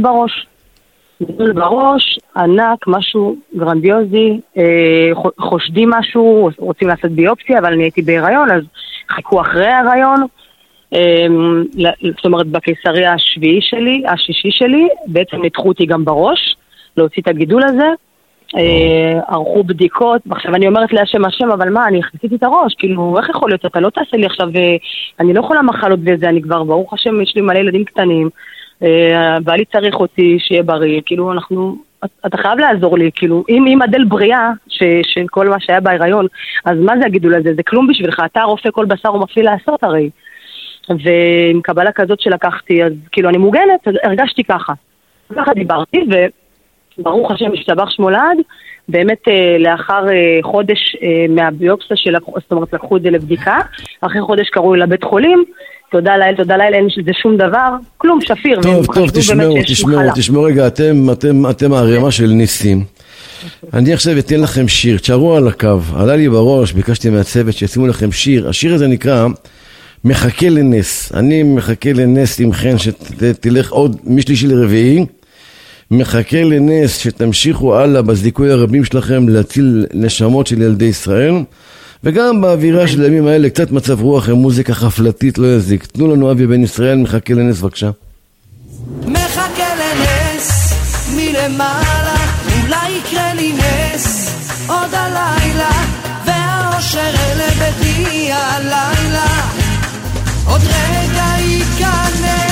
בראש, ענק, משהו גרנדיוזי, חושדים משהו, רוצים לעשות ביופסיה, אבל אני הייתי בהיריון, אז חיכו אחרי ההיריון, זאת אומרת בקיסריה השישי שלי, בעצם ניתחו אותי גם בראש, להוציא את הגידול הזה, ערכו בדיקות, עכשיו אני אומרת להשם השם, אבל מה, אני הכניסיתי את הראש, כאילו, איך יכול להיות, אתה לא תעשה לי עכשיו, אני לא יכולה מחלות וזה, אני כבר, ברוך השם, יש לי מלא ילדים קטנים, בעלי צריך אותי שיהיה בריא, כאילו אתה חייב לעזור לי, כאילו אם אדל בריאה של כל מה שהיה בהיריון, אז מה זה הגידול הזה? זה כלום בשבילך, אתה רופא כל בשר ומפעיל לעשות הרי. ועם קבלה כזאת שלקחתי, אז כאילו אני מוגנת, אז הרגשתי ככה דיברתי, וברוך השם השתבח שמו לעד, באמת לאחר חודש מהביופסיה זאת אומרת לקחו את זה לבדיקה, אחרי חודש קראו לבית חולים, תודה לאל, אין שזה שום דבר, כלום, שפיר. טוב, תשמעו רגע, אתם הערימה של ניסים. אני עכשיו אתן לכם שיר, תשארו על הקו, עלה לי בראש, ביקשתי מהצוות שישימו לכם שיר, השיר הזה נקרא מחכה לנס, אני מחכה לנס עם חן שתלך עוד משלישי לרביעי, מחכה לנס שתמשיכו הלאה בזיכוי הרבים שלכם להציל נשמות של ילדי ישראל, וגם באווירה של הימים האלה קצת מצב רוח ומוזיקה חפלתית לא יזיק. תנו לנו אבי בן ישראל, מחכה לנס בבקשה. מחכה לנס מלמעלה, אולי יקרה לי נס עוד הלילה, והאושר אלה בדי הלילה עוד רגע ייכנס.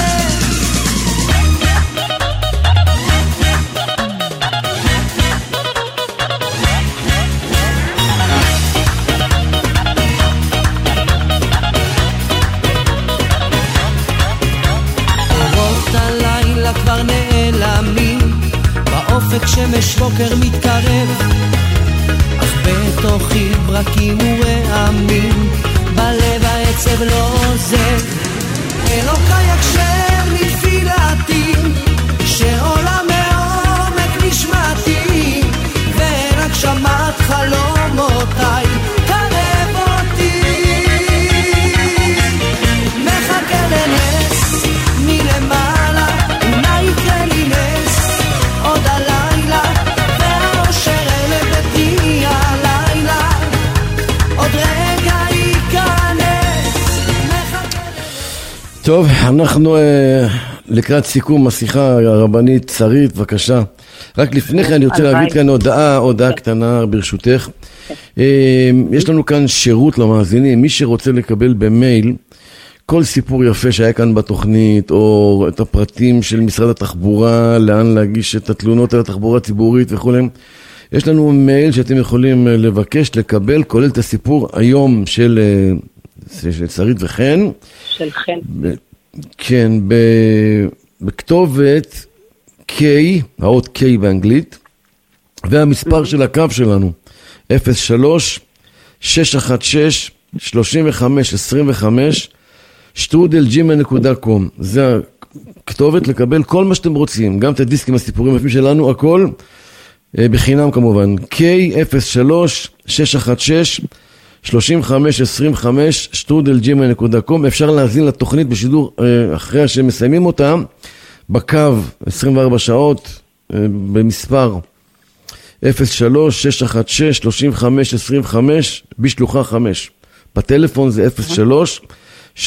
כבר נעלמים באופק, שמש בוקר מתקרב, אך בתוכי ברקים ורעמים, בלב העצב לא עוזב. אלוקי יקשר לתפילתי, שעולה מעומק נשמתי, ואין הגשמת חלומותיי קרב אותי. מחכה לנס מלמעלה, טוב, אנחנו לקראת סיכום השיחה הרבנית שרית, בבקשה. רק לפני כן אני רוצה להגיד כאן הודעה קטנה ברשותך. יש לנו כאן שירות למאזינים, מי שרוצה לקבל במייל כל סיפור יפה שהיה כאן בתוכנית, או את הפרטים של משרד התחבורה, לאן להגיש את התלונות על התחבורה הציבורית וכו'. יש לנו מייל שאתם יכולים לבקש לקבל, כולל את הסיפור היום של שרית וחן. של חן. כן, בכתובת K, האות K באנגלית, והמספר של הקו שלנו, 03-616-3525, *gmail.com. זה הכתובת לקבל כל מה שאתם רוצים, גם את הדיסקים, הסיפורים היפים שלנו, הכל בחינם כמובן. K03-616-3525, *gmail.com. אפשר להזין לתוכנית בשידור אחרי שמסיימים אותה, בקו 24 שעות, במספר 03-616-3525, בשלוחה 5. בטלפון זה 03-616-3525,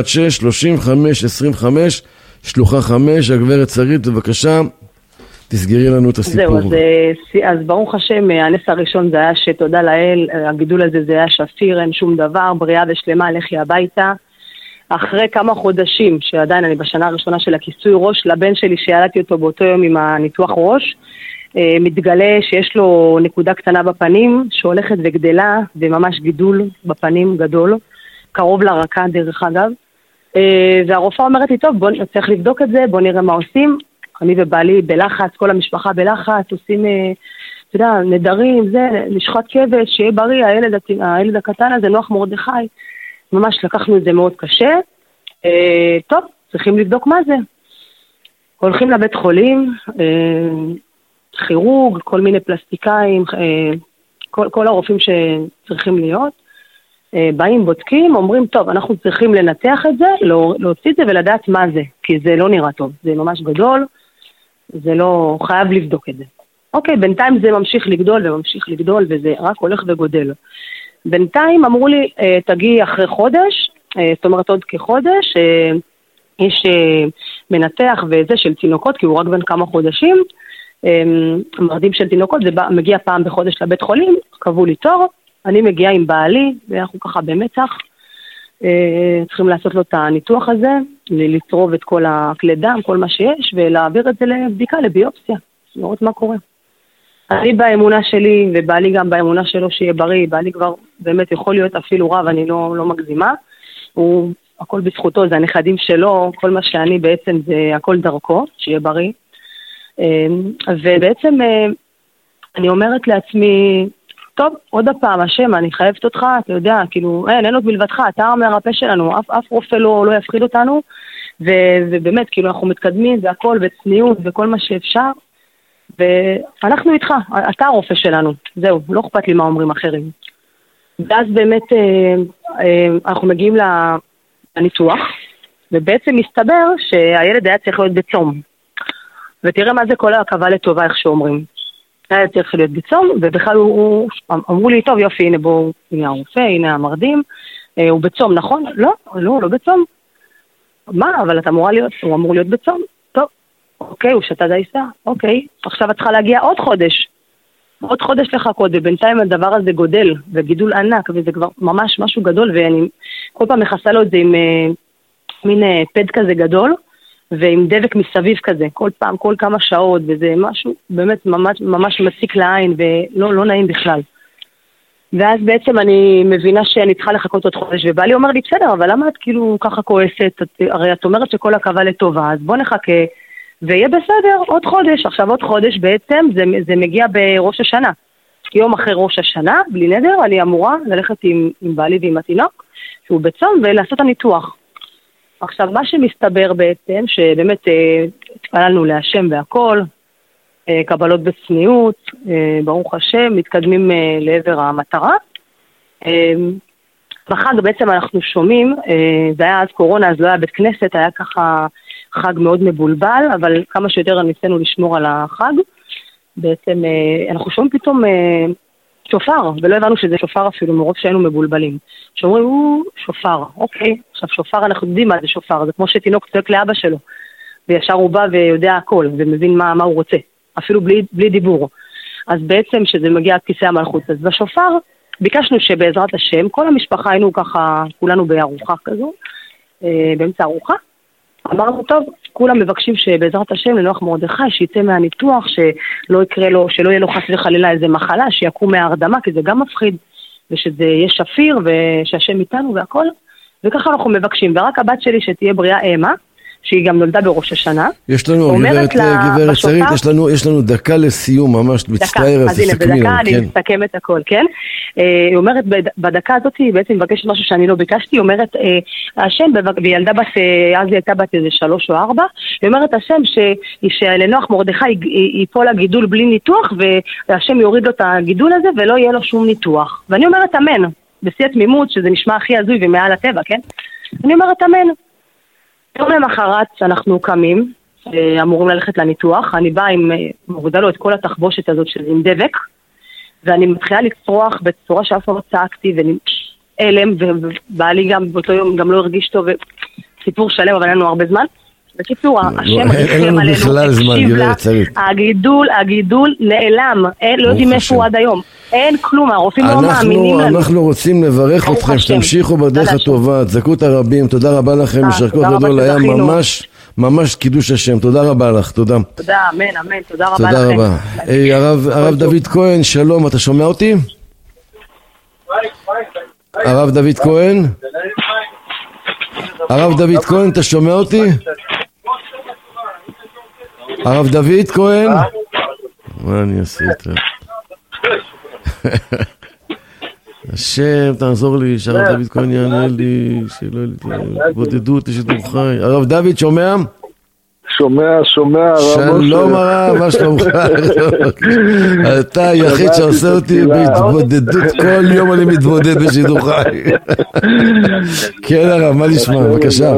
שלוחה 5. הגברת שרית, בבקשה, תסגרי לנו את הסיפור. זהו, אז ברוך השם, הנס הראשון זה היה שתודה לאל, הגידול הזה זה היה שפיר, אין שום דבר, בריאה ושלמה, לכי הביתה. אחרי כמה חודשים, שעדיין אני בשנה הראשונה של הכיסוי ראש, לבן שלי שילדתי אותו באותו יום עם הניתוח ראש, מתגלה שיש לו נקודה קטנה בפנים, שהולכת וגדלה, וממש גידול בפנים גדול, קרוב לרקה דרך אגב. והרופאה אומרת לי, טוב, בוא צריך לבדוק את זה, בוא נראה מה עושים. אני ובעלי בלחץ, כל המשפחה בלחץ, עושים, אתה יודע, נדרים, זה, לשחוט כבש, שיהיה בריא, הילד הקטן הזה, נוח מרדכי. ממש לקחנו את זה מאוד קשה. טוב, צריכים לבדוק מה זה. הולכים לבית חולים, כירורג, כל מיני פלסטיקאים, כל הרופאים שצריכים להיות. באים, בודקים, אומרים, טוב, אנחנו צריכים לנתח את זה, להוציא את זה ולדעת מה זה, כי זה לא נראה טוב, זה ממש גדול, זה לא, חייב לבדוק את זה. אוקיי, בינתיים זה ממשיך לגדול, וזה רק הולך וגודל. בינתיים אמרו לי, תגיעי אחרי חודש, זאת אומרת עוד כחודש, יש מנתח וזה של תינוקות, כי הוא רק בין כמה חודשים, מרדים של תינוקות, זה מגיע פעם בחודש לבית חולים, קבעו לי תור, אני מגיעה עם בעלי, ואנחנו ככה במצח, צריכים לעשות לו את הניתוח הזה, לצרוב את כל הכלי דם, כל מה שיש, ולהעביר את זה לבדיקה, לביופסיה, לראות מה קורה. אני באמונה שלי, ובעלי גם באמונה שלו שיהיה בריא, בעלי כבר באמת יכול להיות אפילו רב, אני לא מגזימה, הוא, הכל בזכותו, זה הנכדים שלו, כל מה שאני בעצם זה הכל דרכו, שיהיה בריא. ובעצם אני אומרת לעצמי, טוב, עוד הפעם, השם, אני חייבת אותך, אתה יודע, כאילו, אין עוד מלבדך, אתה המרפא שלנו, אף רופא לא יפחיד אותנו, ובאמת, כאילו, אנחנו מתקדמים, זה הכל בצניעות וכל מה שאפשר, ואנחנו איתך, אתה הרופא שלנו, זהו, לא אכפת לי מה אומרים אחרים. ואז באמת אנחנו מגיעים לניתוח, ובעצם מסתבר שהילד היה צריך להיות בצום. ותראה מה זה כל הקווה לטובה, איך שאומרים. היה צריך להיות בצום, ובכלל אמרו לי, טוב יופי, הנה בואו, הנה הרופא, הנה המרדים, הוא בצום, נכון? לא בצום. מה? אבל הוא אמור להיות בצום. טוב, אוקיי, הוא שתה דייסה, אוקיי, עכשיו את צריכה להגיע עוד חודש לחכות, ובינתיים הדבר הזה גודל, וגידול ענק, וזה כבר ממש משהו גדול, ואני כל פעם מכסה לו את זה עם מין פד כזה גדול, ועם דבק מסביב כזה, כל פעם, כל כמה שעות, וזה משהו באמת ממש מציק לעין, ולא נעים בכלל. ואז בעצם אני מבינה שאני צריכה לחכות עוד חודש, ובעלי אומר לי, בסדר, אבל למה את כאילו ככה כועסת? הרי את אומרת שכל הקווה לטובה, אז בוא נחכה, ויהיה בסדר, עוד חודש. עכשיו עוד חודש בעצם, זה מגיע בראש השנה. יום אחרי ראש השנה, בלי נדר, אני אמורה ללכת עם בעלי ועם התינוק, שהוא בצום, ולעשות הניתוח. עכשיו, מה שמסתבר בעצם, שבאמת התפללנו להשם והכל, קבלות בצניעות, ברוך השם, מתקדמים לעבר המטרה. בחג בעצם אנחנו שומעים, זה היה אז קורונה, אז לא היה בית כנסת, היה ככה חג מאוד מבולבל, אבל כמה שיותר ניסינו לשמור על החג. בעצם אנחנו שומעים פתאום שופר, ולא הבנו שזה שופר אפילו, מרוב שהיינו מבולבלים. שאומרים, הוא שופר, אוקיי, עכשיו שופר, אנחנו יודעים מה זה שופר, זה כמו שתינוק צועק לאבא שלו, וישר הוא בא ויודע הכל, ומבין מה הוא רוצה, אפילו בלי דיבור. אז בעצם שזה מגיע עד כיסא המלכות, אז בשופר ביקשנו שבעזרת השם, כל המשפחה היינו ככה, כולנו בארוחה כזו, באמצע ארוחה, אמרנו טוב, כולם מבקשים שבעזרת השם לנוח מרדכי, שיצא מהניתוח, שלא יקרה לו, שלא יהיה לו חס וחלילה איזה מחלה, שיקום מההרדמה, כי זה גם מפחיד, ושזה יהיה שפיר, ושהשם איתנו והכל, וככה אנחנו מבקשים, ורק הבת שלי שתהיה בריאה אימה, שהיא גם נולדה בראש השנה. יש לנו, גברת שרית, יש לנו דקה לסיום, ממש מצטער, אז תסכמי לנו, בדקה אני מסכם את הכל, כן? היא אומרת, בדקה הזאת היא בעצם מבקשת משהו שאני לא ביקשתי, היא אומרת, השם, וילדה בת, אז היא הייתה בת איזה 3 או 4, היא אומרת, השם, שלנוח מרדכי ייפול הגידול בלי ניתוח, והשם יוריד לו את הגידול הזה, ולא יהיה לו שום ניתוח. ואני אומרת, אמן, בשיא התמימות, שזה נשמע הכי הזוי ומעל הטבע, כן? אני אומרת, אמן. יום למחרת שאנחנו קמים, אמורים ללכת לניתוח, אני באה מורידה לו את כל התחבושת הזאת עם דבק, ואני מתחילה לצרוח בצורה שאף פעם לא צעקתי, ואלם, ובעלי גם באותו יום גם לא הרגיש טוב, סיפור שלם, אבל אין לנו הרבה זמן. בקיצור, השם אין לנו בכלל זמן, גברת שרית. הגידול נעלם, לא יודעים איפה הוא עד היום. אין כלום, הרופאים לא מאמינים לנו. אנחנו רוצים לברך אתכם, שתמשיכו בדרך הטובה, תזכו את הרבים, תודה רבה לכם, יישר כוח גדול, היה ממש קידוש השם, תודה רבה לך, תודה. תודה, אמן, תודה רבה לכם. תודה רבה. הרב דוד כהן, שלום, אתה שומע אותי? הרב דוד כהן? הרב דוד כהן, אתה שומע אותי? הרב דוד כהן? מה אני אעשה איתה? השם, תעזור לי, שהרב דוד כהן יענה לי, שלא יתבודדו אותי שידור חי. הרב דוד, שומע? שומע, שלום הרב, מה שלומך? אתה היחיד שעושה אותי בהתבודדות, כל יום אני מתבודד בשידור חי. כן הרב, מה נשמע? בבקשה.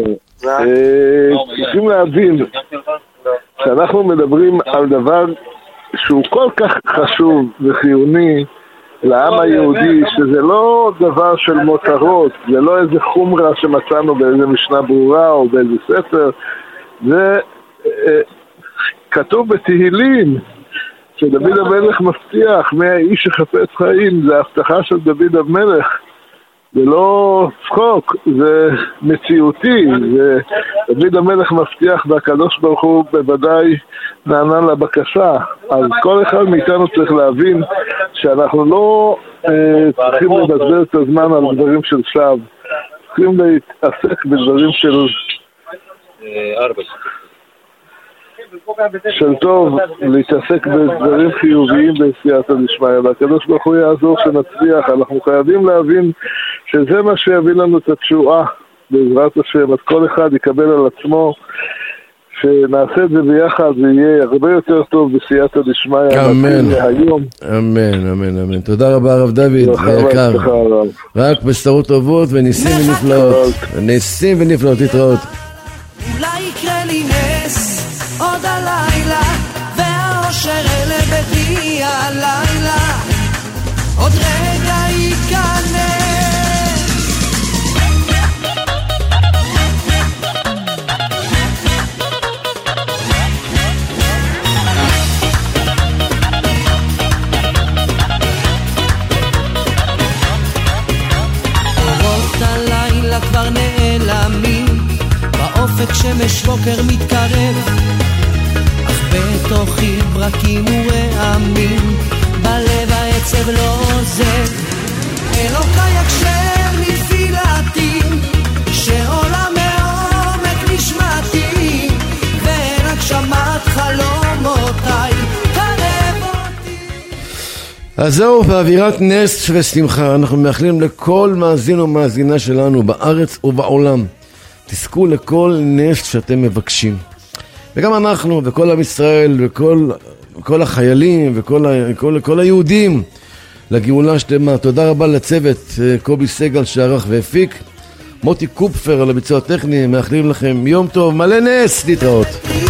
צריכים להבין שאנחנו מדברים על דבר שהוא כל כך חשוב וחיוני לעם היהודי, שזה לא דבר של מותרות, זה לא איזה חומרה שמצאנו באיזה משנה ברורה או באיזה ספר, זה כתוב בתהילים שדוד המלך מבטיח מהאיש שחפץ חיים, זה ההבטחה של דוד המלך, זה לא צחוק, זה מציאותי, ודוד המלך מבטיח והקדוש ברוך הוא בוודאי נענה לבקשה. אז כל אחד מאיתנו צריך להבין שאנחנו לא צריכים לבזבז את הזמן על דברים של שווא, צריכים להתעסק בדברים של טוב, להתעסק בדברים חיוביים בסייעתא דשמיא, והקדוש ברוך הוא יעזור שנצליח. אנחנו חייבים להבין שזה מה שיביא לנו את התשועה בעזרת השם. אז כל אחד יקבל על עצמו שנעשה את זה ביחד, ויהיה הרבה יותר טוב בסייעתא דשמיא. אמן. אמן, אמן, אמן. תודה רבה הרב דוד, היקר. רק בשורות טובות וניסים ונפלאות. ניסים ונפלאות, להתראות. אולי יקרה לי נס עוד הלילה, והאושר אלה ביתי הלילה, עוד רגע ייכנס. אורות הלילה כבר נעלמים, באופק שמש בוקר מתקרב, אך בתוכי ברקים ורעמים, בלב העצב לא עוזב. אלוקיי הקשר נפילתי, שעולה מעומק נשמתי, ואין הגשמת חלומותיי קרב אותי. אז זהו, באווירת נס ושמחה אנחנו מאחלים לכל מאזין ומאזינה שלנו בארץ ובעולם, תזכו לכל נס שאתם מבקשים. וגם אנחנו וכל עם ישראל וכל החיילים וכל היהודים לגאולה שלמה. תודה רבה לצוות קובי סגל שערך והפיק, מוטי קופפר על הביצוע הטכני. מאחלים לכם יום טוב מלא נס, להתראות.